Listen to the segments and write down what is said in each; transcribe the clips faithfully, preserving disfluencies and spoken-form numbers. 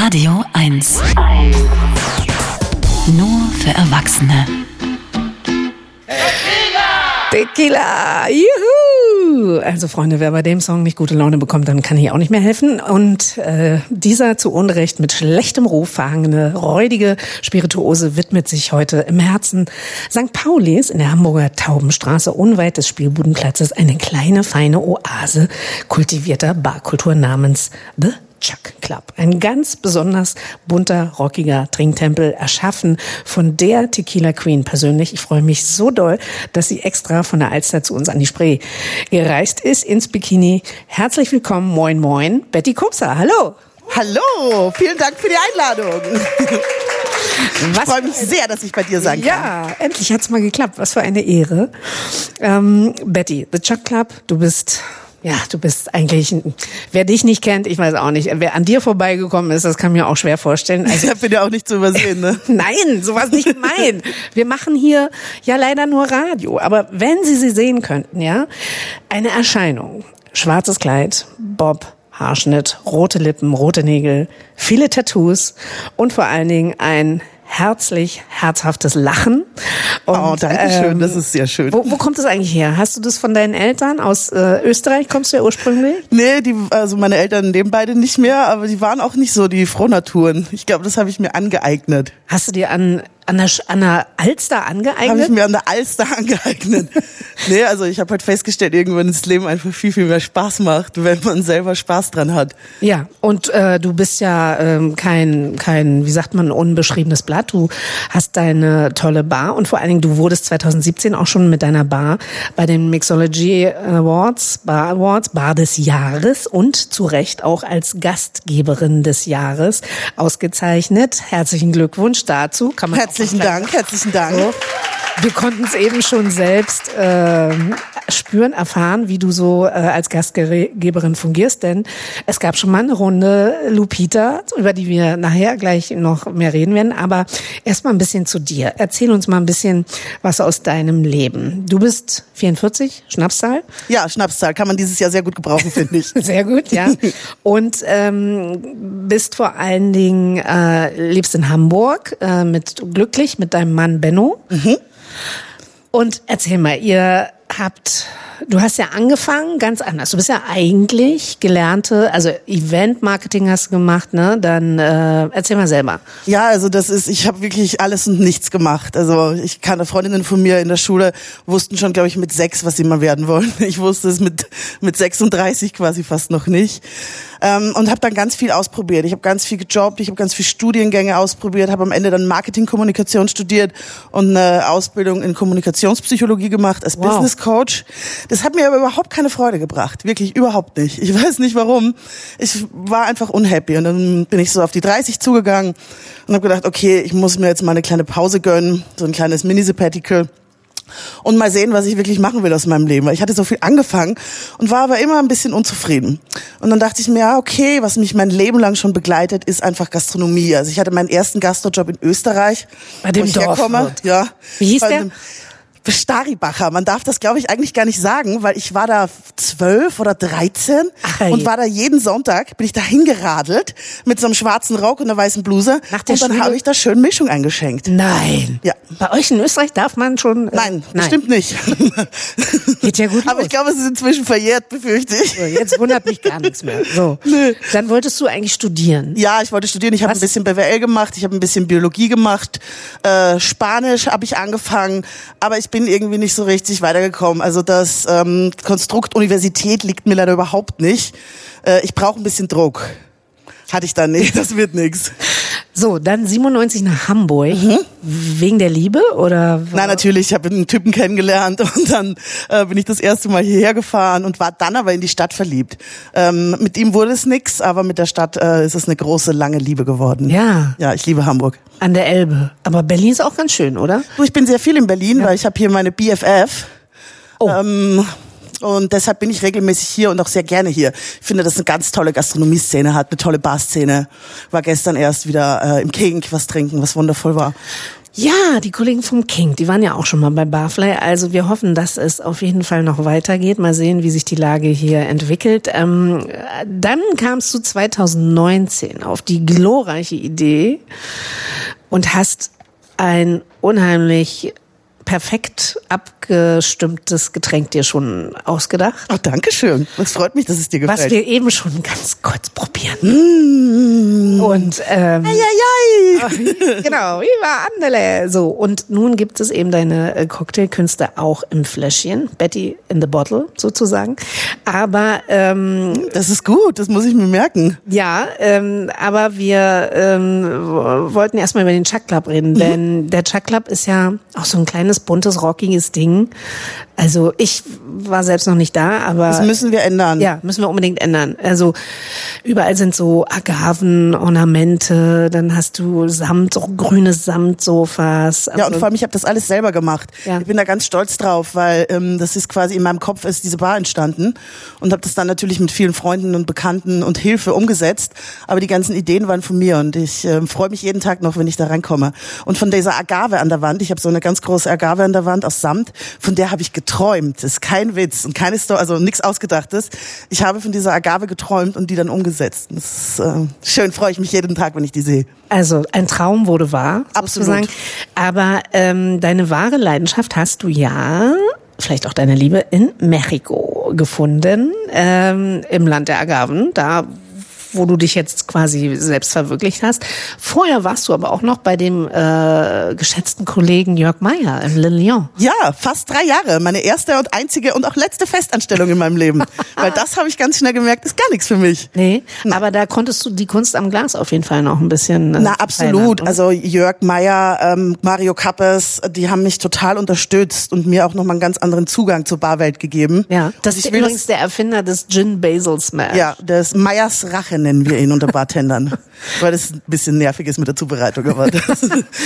Radio eins. Nur für Erwachsene. Tequila! Juhu! Also Freunde, wer bei dem Song nicht gute Laune bekommt, dann kann ich auch nicht mehr helfen. Und äh, dieser zu Unrecht mit schlechtem Ruf verhangene, räudige Spirituose widmet sich heute im Herzen Sankt Paulis in der Hamburger Taubenstraße unweit des Spielbudenplatzes eine kleine, feine Oase kultivierter Barkultur namens The Chuck Club. Ein ganz besonders bunter, rockiger Trinktempel, erschaffen von der Tequila Queen persönlich. Ich freue mich so doll, dass sie extra von der Alster zu uns an die Spree gereist ist, ins Bikini. Herzlich willkommen, moin moin, Betty Kupser, hallo. Hallo, vielen Dank für die Einladung. Ich Was freue mich sehr, dass ich bei dir sein kann. Ja, endlich hat's mal geklappt. Was für eine Ehre. Ähm, Betty, The Chuck Club, du bist... Ja, du bist eigentlich, wer dich nicht kennt, ich weiß auch nicht, wer an dir vorbeigekommen ist, das kann mir auch schwer vorstellen. Also, ich bin ja auch nicht zu übersehen, ne? Nein, sowas nicht gemein. Wir machen hier ja leider nur Radio, aber wenn Sie sie sehen könnten, ja, eine Erscheinung, schwarzes Kleid, Bob, Haarschnitt, rote Lippen, rote Nägel, viele Tattoos und vor allen Dingen ein herzlich, herzhaftes Lachen. Und, oh, danke schön, ähm, das ist sehr schön. Wo, wo kommt das eigentlich her? Hast du das von deinen Eltern aus äh, Österreich? Kommst du ja ursprünglich? Nee, die, also meine Eltern leben beide nicht mehr, aber die waren auch nicht so die Frohnaturen. Ich glaube, das habe ich mir angeeignet. Hast du dir an an der, an der Alster angeeignet? Habe ich mir an der Alster angeeignet. Nee, also ich habe halt festgestellt, irgendwann das Leben einfach viel, viel mehr Spaß macht, wenn man selber Spaß dran hat. Ja, und äh, du bist ja ähm, kein, kein, wie sagt man, unbeschriebenes Blatt. Du hast deine tolle Bar und vor allen Dingen, du wurdest zwanzig siebzehn auch schon mit deiner Bar bei den Mixology Awards, Bar Awards, Bar des Jahres und zu Recht auch als Gastgeberin des Jahres ausgezeichnet. Herzlichen Glückwunsch dazu. Kann man Herzlichen Dank, herzlichen Dank. So. Wir konnten es eben schon selbst äh, spüren, erfahren, wie du so äh, als Gastgeberin fungierst, denn es gab schon mal eine Runde Lupita, über die wir nachher gleich noch mehr reden werden, aber erstmal ein bisschen zu dir. Erzähl uns mal ein bisschen was aus deinem Leben. Du bist vierundvierzig, Schnapszahl? Ja, Schnapszahl kann man dieses Jahr sehr gut gebrauchen, finde ich. Sehr gut, ja. Und ähm, bist vor allen Dingen, äh, lebst in Hamburg, äh, mit glücklich mit deinem Mann Benno. Mhm. Und erzähl mal, ihr habt, du hast ja angefangen ganz anders. Du bist ja eigentlich gelernte, also Event-Marketing hast du gemacht, ne? Dann äh, erzähl mal selber. Ja, also das ist, ich habe wirklich alles und nichts gemacht. Also ich kannte Freundinnen von mir in der Schule, wussten schon, glaube ich, mit sechs, was sie mal werden wollen. Ich wusste es mit mit sechsunddreißig quasi fast noch nicht. Ähm, und habe dann ganz viel ausprobiert. Ich habe ganz viel gejobbt, ich habe ganz viel Studiengänge ausprobiert, habe am Ende dann Marketing-Kommunikation studiert und eine Ausbildung in Kommunikationspsychologie gemacht als wow. Business Coach. Das hat mir aber überhaupt keine Freude gebracht, wirklich überhaupt nicht. Ich weiß nicht warum. Ich war einfach unhappy und dann bin ich so auf die dreißig zugegangen und habe gedacht, okay, ich muss mir jetzt mal eine kleine Pause gönnen, so ein kleines Mini-Sabbatical. Und mal sehen, was ich wirklich machen will aus meinem Leben. Weil ich hatte so viel angefangen und war aber immer ein bisschen unzufrieden. Und dann dachte ich mir, ja, okay, was mich mein Leben lang schon begleitet, ist einfach Gastronomie. Also ich hatte meinen ersten Gastrojob in Österreich. Bei dem wo ich Dorf. herkomme. Ja. Wie hieß Bei der? Dem Staribacher. Man darf das, glaube ich, eigentlich gar nicht sagen, weil ich war da zwölf oder dreizehn Ach, und war da jeden Sonntag, bin ich da hingeradelt mit so einem schwarzen Rock und einer weißen Bluse. Nach der und dann Schule? habe ich da schön Mischung eingeschenkt. Nein. Ja. Bei euch in Österreich darf man schon... Äh, Nein, bestimmt nicht. Geht ja gut Aber los. ich glaube, es ist inzwischen verjährt, befürchte ich. So, jetzt wundert mich gar nichts mehr. So. Nee. Dann wolltest du eigentlich studieren. Ja, ich wollte studieren. Ich habe ein bisschen B W L gemacht, ich habe ein bisschen Biologie gemacht, äh, Spanisch habe ich angefangen, aber ich bin irgendwie nicht so richtig weitergekommen. Also das ähm, Konstrukt Universität liegt mir leider überhaupt nicht. Äh, ich brauche ein bisschen Druck. Hatte ich dann nicht, das wird nix. So, dann siebenundneunzig nach Hamburg. Mhm. Wegen der Liebe oder? Nein, natürlich. Ich habe einen Typen kennengelernt und dann äh, bin ich das erste Mal hierher gefahren und war dann aber in die Stadt verliebt. Ähm, mit ihm wurde es nix, aber mit der Stadt äh, ist es eine große, lange Liebe geworden. Ja. Ja, ich liebe Hamburg. An der Elbe. Aber Berlin ist auch ganz schön, oder? Du, ich bin sehr viel in Berlin, ja. weil ich habe hier meine B F F. Oh. Ähm, Und deshalb bin ich regelmäßig hier und auch sehr gerne hier. Ich finde, dass es eine ganz tolle Gastronomie-Szene hat, eine tolle Bar-Szene. War gestern erst wieder äh, im King was trinken, was wundervoll war. Ja, die Kollegen vom King, die waren ja auch schon mal bei Barfly. Also wir hoffen, dass es auf jeden Fall noch weitergeht. Mal sehen, wie sich die Lage hier entwickelt. Ähm, dann kamst du zweitausendneunzehn auf die glorreiche Idee und hast ein unheimlich perfekt abgestimmtes Getränk dir schon ausgedacht. Ach, danke schön. Es freut mich, dass es dir gefällt. Was wir eben schon ganz kurz probieren. Mm. Und ähm, ei, ei, ei. genau, viva Andele. So, und nun gibt es eben deine äh, Cocktailkünste auch im Fläschchen. Betty in the Bottle sozusagen. Aber ähm, das ist gut, das muss ich mir merken. ja, ähm, aber wir ähm, w- wollten erstmal über den Chuck Club reden, denn der Chuck Club ist ja auch so ein kleines, buntes, rockiges Ding. Also ich war selbst noch nicht da, aber Das müssen wir ändern. ja, müssen wir unbedingt ändern. Also überall sind so Agaven, Ornamente, dann hast du Samt, so grüne Samtsofas. Also, Ja, und vor allem, ich habe das alles selber gemacht. Ja. Ich bin da ganz stolz drauf, weil ähm, das ist quasi in meinem Kopf ist diese Bar entstanden und habe das dann natürlich mit vielen Freunden und Bekannten und Hilfe umgesetzt. Aber die ganzen Ideen waren von mir und ich äh, freue mich jeden Tag noch, wenn ich da reinkomme. Und von dieser Agave an der Wand, ich habe so eine ganz große Agave an der Wand aus Samt, von der habe ich geträumt. Das ist kein Witz und keine Story, also nichts Ausgedachtes. Ich habe von dieser Agave geträumt und die dann umgesetzt. Das ist äh, schön, freue ich mich jeden Tag, wenn ich die sehe. Also ein Traum wurde wahr, Absolut. sozusagen. Aber ähm, deine wahre Leidenschaft hast du ja, vielleicht auch deine Liebe, in Mexiko gefunden, ähm, im Land der Agaven, da wo du dich jetzt quasi selbst verwirklicht hast. Vorher warst du aber auch noch bei dem äh, geschätzten Kollegen Jörg Meyer in Le Lion. Ja, fast drei Jahre. Meine erste und einzige und auch letzte Festanstellung in meinem Leben. Weil das habe ich ganz schnell gemerkt, ist gar nichts für mich. Nee, aber da konntest du die Kunst am Glas auf jeden Fall noch ein bisschen. Äh, Na, absolut. feiern. Also Jörg Meyer, ähm, Mario Kappes, die haben mich total unterstützt und mir auch nochmal einen ganz anderen Zugang zur Barwelt gegeben. Ja, das Und ist ich will übrigens der Erfinder des Gin Basil Smash. Ja, das Meyers Rache nennen wir ihn unter Bartendern. Weil das ein bisschen nervig ist mit der Zubereitung. Aber das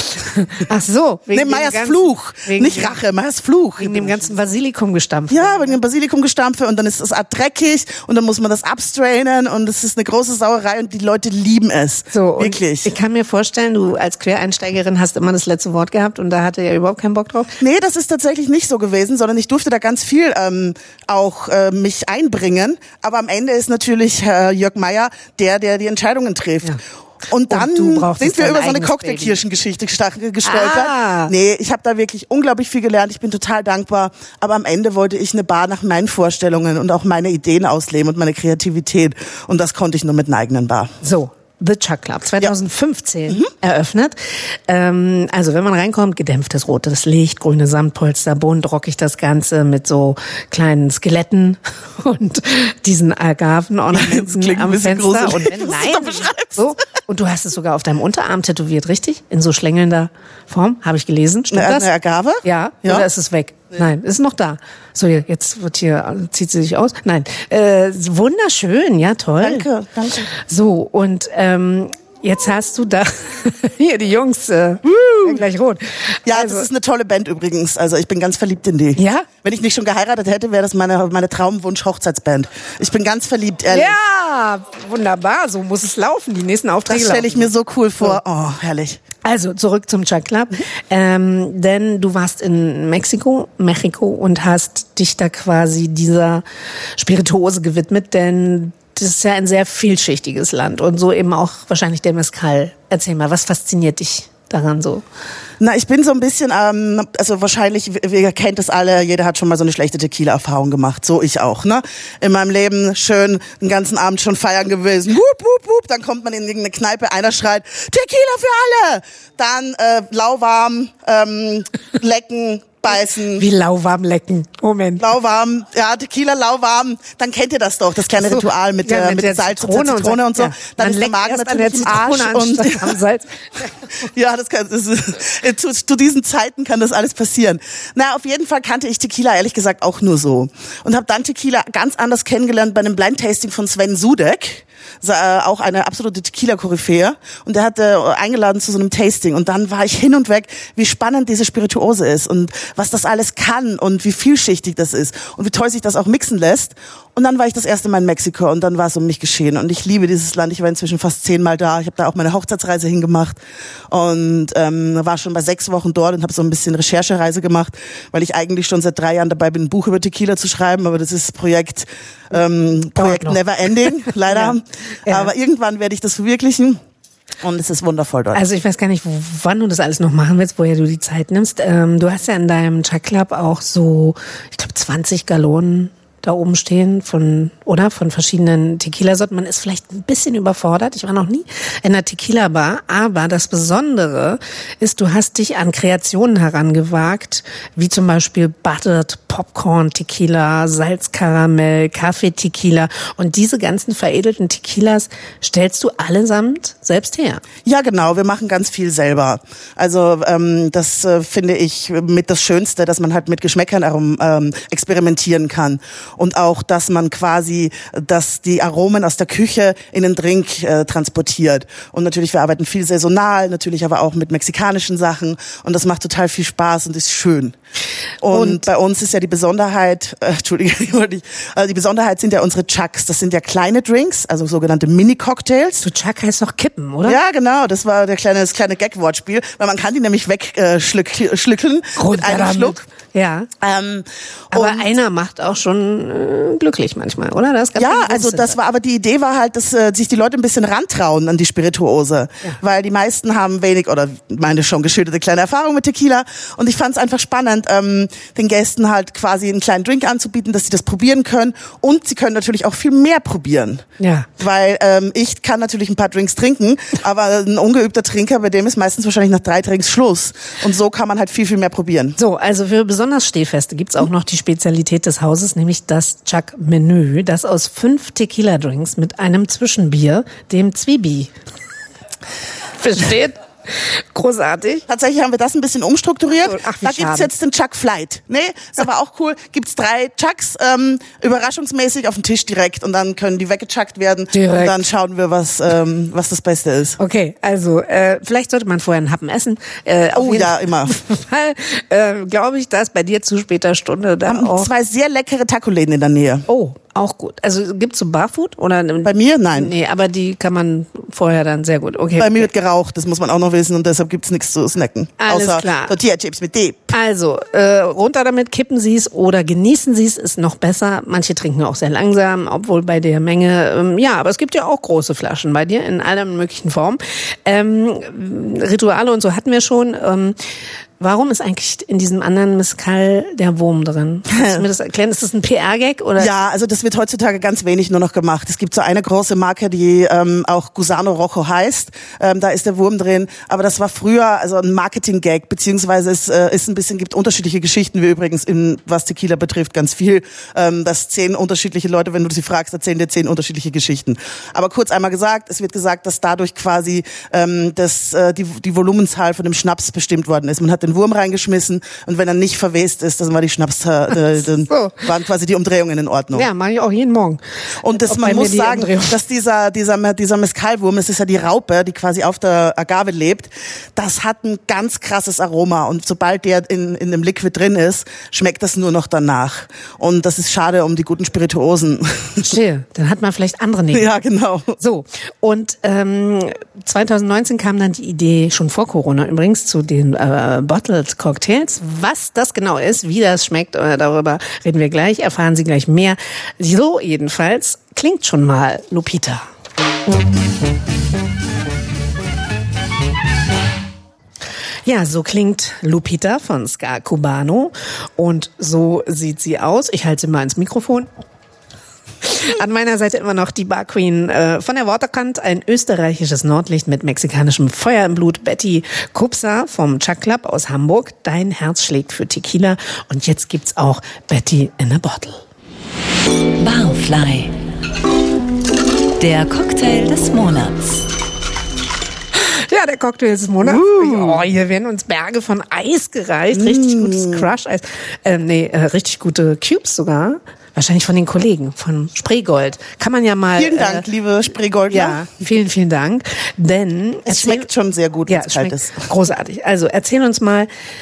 Ach so. Wegen nee, dem Meyers ganzen- Fluch. wegen Nicht dem- Rache, Meyers Fluch. Wegen dem ganzen Basilikum gestampft. Ja, wegen dem Basilikum gestampfe und dann ist es art dreckig und dann muss man das abstrainen und es ist eine große Sauerei und die Leute lieben es. So, und wirklich. ich kann mir vorstellen, du als Quereinsteigerin hast immer das letzte Wort gehabt und da hatte er überhaupt keinen Bock drauf. Nee, das ist tatsächlich nicht so gewesen, sondern ich durfte da ganz viel ähm, auch äh, mich einbringen. Aber am Ende ist natürlich äh, Jörg Meyer der, der die Entscheidungen trifft. Ja. Und dann Und du brauchst sind wir dein über so eine eigenes Cocktailkirschengeschichte gesta- gestolpert. Ah. Nee, ich habe da wirklich unglaublich viel gelernt. Ich bin total dankbar. Aber am Ende wollte ich eine Bar nach meinen Vorstellungen und auch meine Ideen ausleben und meine Kreativität. Und das konnte ich nur mit einer eigenen Bar. So, The Chuck Club, zweitausendfünfzehn eröffnet. Ähm, also wenn man reinkommt, gedämpftes rotes Licht, grüne Samtpolster, bunt rockig das Ganze mit so kleinen Skeletten und diesen Agaven-Ornamenten Das klingt ein am bisschen Fenster. gruselig, Und wenn, was du nein, da beschreibst. so. Und du hast es sogar auf deinem Unterarm tätowiert, richtig? In so schlängelnder Form, habe ich gelesen. Stimmt Eine, das? eine Agave? Ja, Ja. oder ist es weg? Nein, ist noch da. So, jetzt wird hier, zieht sie sich aus. Nein, äh, wunderschön, ja, toll. Danke, danke. So, und ähm, jetzt hast du da, hier die Jungs, äh, gleich rot. Ja, also, das ist eine tolle Band übrigens. Also ich bin ganz verliebt in die. Ja? Wenn ich nicht schon geheiratet hätte, wäre das meine, meine Traumwunsch-Hochzeitsband. Ich bin ganz verliebt, ehrlich. Ja, wunderbar, so muss es laufen. Die nächsten Aufträge Das stelle ich laufen. mir so cool vor. Oh, herrlich. Also zurück zum Chuck Club, ähm, denn du warst in Mexiko, Mexiko und hast dich da quasi dieser Spirituose gewidmet, denn das ist ja ein sehr vielschichtiges Land und so eben auch wahrscheinlich der Mezcal. Erzähl mal, was fasziniert dich daran so? Na, ich bin so ein bisschen, ähm, also wahrscheinlich, ihr kennt es alle, jeder hat schon mal so eine schlechte Tequila-Erfahrung gemacht, so ich auch, ne? In meinem Leben schön den ganzen Abend schon feiern gewesen, wup, wup, wup, dann kommt man in irgendeine Kneipe, einer schreit, Tequila für alle! Dann äh, lauwarm, ähm, lecken, beißen. Wie lauwarm lecken. Moment. Lauwarm, ja, Tequila lauwarm, dann kennt ihr das doch, das kleine So, Ritual mit, ja, der, mit mit der Salz Zitrone und Zitrone und so. ja. Dann Man ist der leckt Magen erst an natürlich der im Arsch Zitrone und anstatt am Salz. ja, das kann, das ist, zu, zu diesen Zeiten kann das alles passieren. Na, auf jeden Fall kannte ich Tequila ehrlich gesagt auch nur so und habe dann Tequila ganz anders kennengelernt bei einem Blind Tasting von Sven Sudek. Auch eine absolute Tequila-Koryphäe und der hat äh, eingeladen zu so einem Tasting und dann war ich hin und weg, wie spannend diese Spirituose ist und was das alles kann und wie vielschichtig das ist und wie toll sich das auch mixen lässt Und dann war ich das erste Mal in Mexiko und dann war es um mich geschehen. Und ich liebe dieses Land. Ich war inzwischen fast zehnmal da. Ich habe da auch meine Hochzeitsreise hingemacht und ähm, war schon bei sechs Wochen dort und habe so ein bisschen Recherchereise gemacht, weil ich eigentlich schon seit drei Jahren dabei bin, ein Buch über Tequila zu schreiben. Aber das ist Projekt, ähm, Projekt Never Ending, leider. Ja. Ja. Aber irgendwann werde ich das verwirklichen. Und es ist wundervoll dort. Also ich weiß gar nicht, wann du das alles noch machen willst, woher du die Zeit nimmst. Ähm, du hast ja in deinem Chuck Club auch so, ich glaube, zwanzig Gallonen da oben stehen von, oder? Von verschiedenen Tequila-Sorten. Man ist vielleicht ein bisschen überfordert. Ich war noch nie in einer Tequila-Bar. Aber das Besondere ist, du hast dich an Kreationen herangewagt, wie zum Beispiel Buttered Popcorn Tequila, Salzkaramell, Kaffee-Tequila. Und diese ganzen veredelten Tequilas stellst du allesamt selbst her. Ja, genau. Wir machen ganz viel selber. Also ähm, das äh, finde ich mit das Schönste, dass man halt mit Geschmäckern ähm, experimentieren kann. Und auch, dass man quasi, dass die Aromen aus der Küche in den Drink äh, transportiert. Und natürlich, wir arbeiten viel saisonal, natürlich aber auch mit mexikanischen Sachen. Und das macht total viel Spaß und ist schön. Und, und bei uns ist ja die Besonderheit, äh, Entschuldigung, also die Besonderheit sind ja unsere Chucks. Das sind ja kleine Drinks, also sogenannte Mini-Cocktails. So Chuck heißt doch Kippen, oder? Ja, genau. Das war der kleine, das kleine Gag-Wortspiel, weil man kann die nämlich wegschlückeln äh, schlückeln mit einem damit. Schluck. Ja. Ähm, aber einer macht auch schon äh, glücklich manchmal, oder? Das ist ganz ja, also das war, aber die Idee war halt, dass äh, sich die Leute ein bisschen rantrauen an die Spirituose, ja. Weil die meisten haben wenig oder meine schon geschilderte kleine Erfahrung mit Tequila und ich fand es einfach spannend, ähm, den Gästen halt quasi einen kleinen Drink anzubieten, dass sie das probieren können und sie können natürlich auch viel mehr probieren, ja. Weil ähm, ich kann natürlich ein paar Drinks trinken, aber ein ungeübter Trinker, bei dem ist meistens wahrscheinlich nach drei Drinks Schluss und so kann man halt viel, viel mehr probieren. So, also für besonders Stehfeste gibt's auch noch die Spezialität des Hauses, nämlich das Chuck-Menü, das aus fünf Tequila-Drinks mit einem Zwischenbier, dem Zwiebi, besteht. Großartig. Tatsächlich haben wir das ein bisschen umstrukturiert. Ach, wie da gibt's jetzt den Chuck Flight. Nee, ist aber auch cool. Gibt's drei Chucks, ähm, überraschungsmäßig auf den Tisch direkt und dann können die weggechuckt werden. Direkt. Und dann schauen wir, was ähm, was das Beste ist. Okay, also äh, vielleicht sollte man vorher einen Happen essen. Äh, auf oh jeden ja, immer. Weil, äh, glaube ich, dass bei dir zu später Stunde da haben auch... zwei sehr leckere Taco-Läden in der Nähe. Oh, auch gut. Also gibt's so Barfood? Oder? Bei mir? Nein. Nee, aber die kann man vorher dann sehr gut. Okay. Bei okay. mir wird geraucht, das muss man auch noch wissen und deshalb gibt's nichts zu snacken. Alles außer klar. Tortilla-Chips mit Dip. Also, äh, runter damit, kippen Sie es oder genießen Sie es, ist noch besser. Manche trinken auch sehr langsam, obwohl bei der Menge, ähm, ja, aber es gibt ja auch große Flaschen bei dir in aller möglichen Formen. Ähm, Rituale und so hatten wir schon. Ähm, Warum ist eigentlich in diesem anderen Mezcal der Wurm drin? Kannst du mir das erklären? Ist das ein P R-Gag oder? Ja, also das wird heutzutage ganz wenig nur noch gemacht. Es gibt so eine große Marke, die ähm, auch Gusano Rojo heißt. Ähm, da ist der Wurm drin. Aber das war früher also ein Marketing-Gag, beziehungsweise es äh, ist ein bisschen, gibt unterschiedliche Geschichten, wie übrigens in was Tequila betrifft ganz viel. Ähm, dass zehn unterschiedliche Leute, wenn du sie fragst, erzählen dir zehn unterschiedliche Geschichten. Aber kurz einmal gesagt, es wird gesagt, dass dadurch quasi ähm, das, äh, die, die Volumenzahl von dem Schnaps bestimmt worden ist. Man hat den Wurm reingeschmissen und wenn er nicht verwest ist, dann war die Schnaps, äh, dann so. waren quasi die Umdrehungen in Ordnung. Ja, mache ich auch jeden Morgen. Und das, man muss sagen, Umdrehung. dass dieser dieser dieser Mezcalwurm, es ist ja die Raupe, die quasi auf der Agave lebt, das hat ein ganz krasses Aroma und sobald der in in dem Liquid drin ist, schmeckt das nur noch danach. Und das ist schade um die guten Spirituosen. Verstehe. Dann hat man vielleicht andere nehmen. Ja, genau. So, und ähm, zwanzig neunzehn kam dann die Idee, schon vor Corona übrigens, zu den äh, Bottled Cocktails. Was das genau ist, wie das schmeckt, äh, darüber reden wir gleich, erfahren Sie gleich mehr. So jedenfalls klingt schon mal Lupita. Ja, so klingt Lupita von Ska Cubano und so sieht sie aus. Ich halte sie mal ins Mikrofon. An meiner Seite immer noch die Bar Queen äh, von der Waterkant, ein österreichisches Nordlicht mit mexikanischem Feuer im Blut, Betty Kupsa vom Chuck Club aus Hamburg. Dein Herz schlägt für Tequila und jetzt gibt's auch Betty in a Bottle. Barfly, der Cocktail des Monats. Ja, der Cocktail des Monats. Uh. Oh, hier werden uns Berge von Eis gereicht. Richtig mm. gutes Crush-Eis. Ähm, nee, äh, richtig gute Cubes sogar. Wahrscheinlich von den Kollegen, von Spreegold. Kann man ja mal... Vielen Dank, äh, liebe Spreegold. Ja, vielen, vielen Dank. Denn es schmeckt schon sehr gut, ja, wenn es kalt ist. Großartig. Also erzähl uns mal,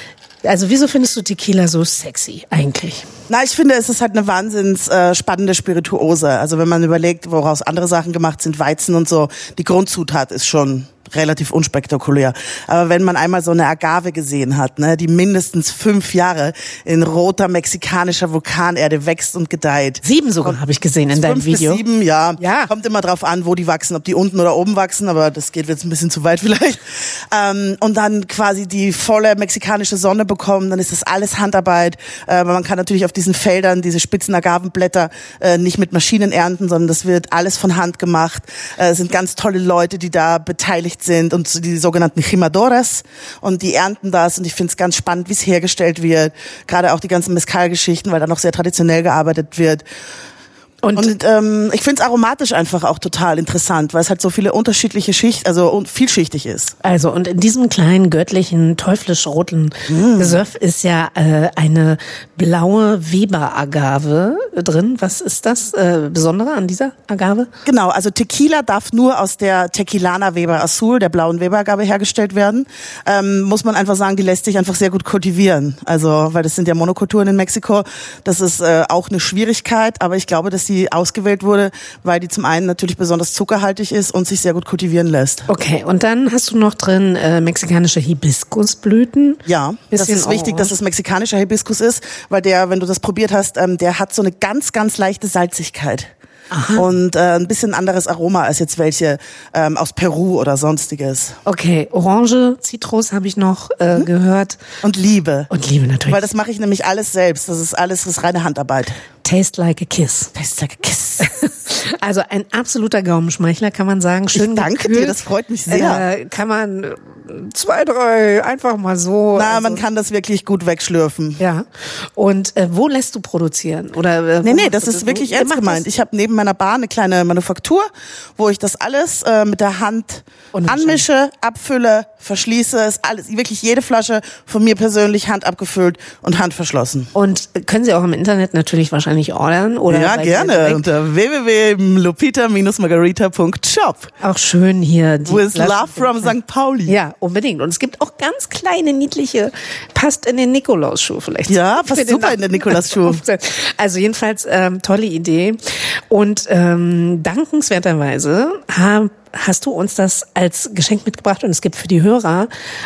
Also wieso findest du Tequila so sexy eigentlich? Na, ich finde, es ist halt eine wahnsinns äh, spannende Spirituose. Also wenn man überlegt, woraus andere Sachen gemacht sind, Weizen und so, die Grundzutat ist schon relativ unspektakulär. Aber wenn man einmal so eine Agave gesehen hat, ne, die mindestens fünf Jahre in roter mexikanischer Vulkanerde wächst und gedeiht. Sieben sogar habe ich gesehen in deinem fünf Video. Bis sieben, ja. ja. Kommt immer drauf an, wo die wachsen, ob die unten oder oben wachsen, aber das geht jetzt ein bisschen zu weit vielleicht. Ähm, und dann quasi die volle mexikanische Sonne bekommen, dann ist das alles Handarbeit. Äh, man kann natürlich auf diesen Feldern diese spitzen Agavenblätter äh, nicht mit Maschinen ernten, sondern das wird alles von Hand gemacht. Äh, es sind ganz tolle Leute, die da beteiligt sind und die sogenannten Jimadores und die ernten das und ich finde es ganz spannend, wie es hergestellt wird, gerade auch die ganzen Mezcal-Geschichten, weil da noch sehr traditionell gearbeitet wird. Und, und ähm, ich finde es aromatisch einfach auch total interessant, weil es halt so viele unterschiedliche Schichten, also vielschichtig ist. Also und in diesem kleinen göttlichen teuflisch-roten mm. Gesöff ist ja äh, eine blaue Weber-Agave drin. Was ist das äh, Besondere an dieser Agave? Genau, also Tequila darf nur aus der Tequilana Weber Azul, der blauen Weber-Agave, hergestellt werden. Ähm, muss man einfach sagen, die lässt sich einfach sehr gut kultivieren. Also, weil das sind ja Monokulturen in Mexiko. Das ist äh, auch eine Schwierigkeit, aber ich glaube, dass die ausgewählt wurde, weil die zum einen natürlich besonders zuckerhaltig ist und sich sehr gut kultivieren lässt. Okay, und dann hast du noch drin äh, mexikanische Hibiskusblüten. Ja, das ist wichtig, dass es mexikanischer Hibiskus ist, weil der, wenn du das probiert hast, ähm, der hat so eine ganz, ganz leichte Salzigkeit. Aha. Und äh, ein bisschen anderes Aroma als jetzt welche ähm, aus Peru oder sonstiges. Okay, Orange, Zitrus habe ich noch äh, mhm. gehört. Und Liebe. Und Liebe natürlich. Weil das mache ich nämlich alles selbst. Das ist alles das ist reine Handarbeit. Taste like a kiss. Taste like a kiss. Also ein absoluter Gaumenschmeichler, kann man sagen. Schön ich danke gekühlt. dir, das freut mich sehr. Äh, kann man zwei, drei, einfach mal so. Na, also, man kann das wirklich gut wegschlürfen. Ja. Und äh, wo lässt du produzieren? Oder äh, nee, nee, das ist wirklich ernst gemeint. Ich habe neben meiner Bar eine kleine Manufaktur, wo ich das alles äh, mit der Hand anmische, abfülle, verschließe. Ist alles, wirklich jede Flasche von mir persönlich hand abgefüllt und handverschlossen. Und können Sie auch im Internet natürlich wahrscheinlich ordern? Oder ja, gerne. Unter w w w punkt lupita dash margarita punkt shop. Auch schön hier. Die With love from Sankt Pauli. Ja, unbedingt. Und es gibt auch ganz kleine, niedliche, passt in den Nikolausschuh vielleicht. Ja, passt super in den Nikolausschuh. Also jedenfalls ähm, tolle Idee. Und ähm, dankenswerterweise haben, hast du uns das als Geschenk mitgebracht und es gibt für die Hörer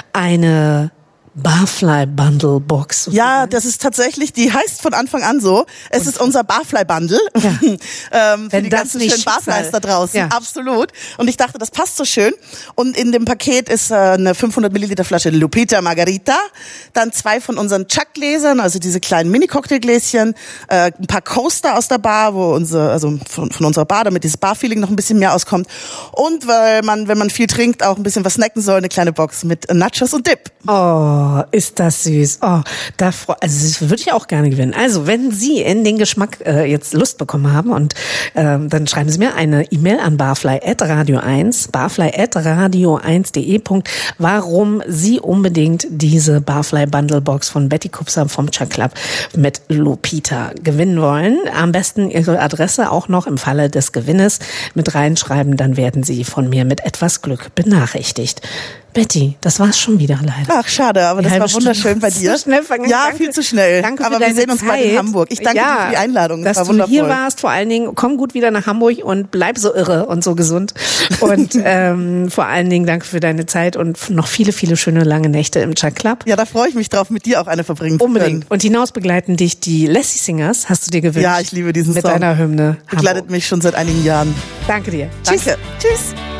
eine Barfly Bundle Box. Sozusagen. Ja, das ist tatsächlich, die heißt von Anfang an so. Es und ist unser Barfly Bundle. Ja. ähm, für die ganzen schönen Barflies da draußen. Ja. Absolut. Und ich dachte, das passt so schön. Und in dem Paket ist äh, eine fünfhundert Milliliter Flasche Lupita Margarita, dann zwei von unseren Chuck-Gläsern, also diese kleinen Mini-Cocktailgläschen, äh, ein paar Coaster aus der Bar, wo unsere, also von, von unserer Bar, damit dieses Bar-Feeling noch ein bisschen mehr auskommt. Und weil man, wenn man viel trinkt, auch ein bisschen was snacken soll, eine kleine Box mit Nachos und Dip. Oh. Oh, ist das süß. Oh, da freu, also das würde ich auch gerne gewinnen. Also, wenn Sie in den Geschmack äh, jetzt Lust bekommen haben und äh, dann schreiben Sie mir eine E-Mail an barfly at radio eins, barfly at radio eins punkt de. Warum Sie unbedingt diese Barfly Bundle Box von Betty Kupser vom Chuck Club mit Lupita gewinnen wollen. Am besten Ihre Adresse auch noch im Falle des Gewinnes mit reinschreiben, dann werden Sie von mir mit etwas Glück benachrichtigt. Betty, das war's schon wieder leider. Ach, schade, aber die das war wunderschön bei dir. So schnell vergangen. Ja, danke, viel zu schnell. Danke aber für wir deine sehen uns Zeit. bald in Hamburg. Ich danke ja, dir für die Einladung. Das dass war wundervoll. Du hier warst, vor allen Dingen, komm gut wieder nach Hamburg und bleib so irre und so gesund. Und ähm, vor allen Dingen danke für deine Zeit und noch viele, viele schöne lange Nächte im Chuck Club. Ja, da freue ich mich drauf, mit dir auch eine verbringen zu können. Unbedingt. Und hinaus begleiten dich die Lassie Singers, hast du dir gewünscht? Ja, ich liebe diesen mit Song. Mit deiner Hymne. Begleitet mich schon seit einigen Jahren. Danke dir. Danke. Tschüss. Tschüss.